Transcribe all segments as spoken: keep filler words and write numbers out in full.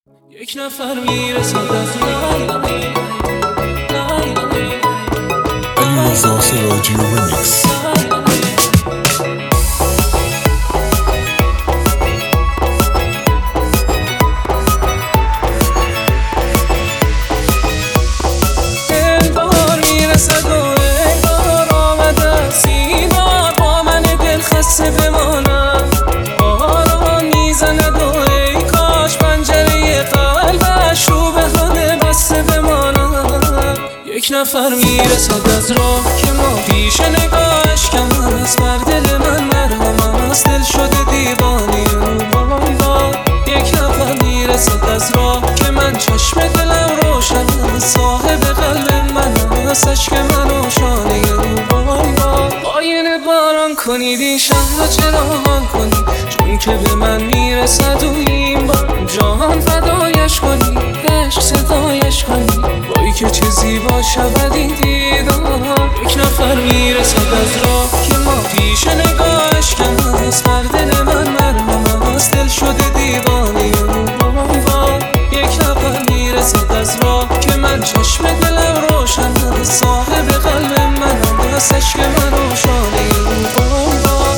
یک نفر میرسد از رای علیرضا سراجی رمیکس. انگار میرسد و انگار آمده است، این بار با من دل خسته بمانم. باران میزند و ای کاش پنجره قلبش رو به خانه بسته بمانم. یک نفر میرسد از راه که ما پیش نگاهش کم است، بر دل من مرهم است، دل شده دیوانه او. وای وای یک نفر میرسد از راه که من چشم دلم روشن است، صاحب قلب من است، عشق من و شانه او. وای وای آینه باران کنید این شهر را چراغان کنید، چون که به من میرسد و این بار جهان فدایش کنید، عشق صدایش کنید. وای که چه زیبا شود این دیدار. یک نفر میرسد از راه که ما پیش نگاهش کم است، بر دل من مرهم است، دل شده دیوانه او. وای وای یک نفر میرسد از راه که من چشم دلم روشن است، صاحب قلب من است، عشق من و شانه او. وای وای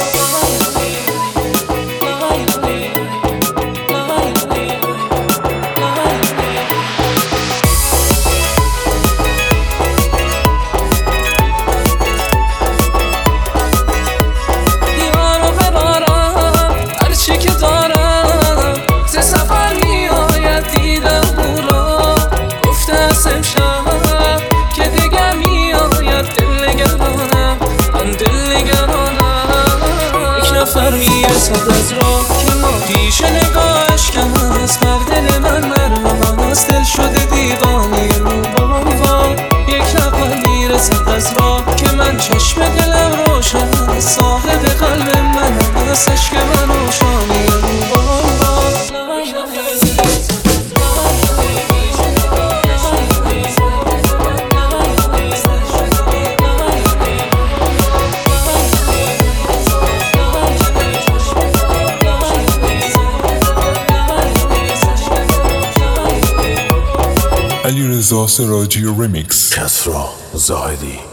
نفر میرسد از راه که ما پیش نگاهش کم است، بر دل من مرهم است، دل شده دیوانه او. وای وای یک نفر میرسد از راه که من چشم دلم روشن است، صاحب قلب من است، عشق من و شانه او. وای وای علیرضا سراجی رمیکس. کسرا زاهدی.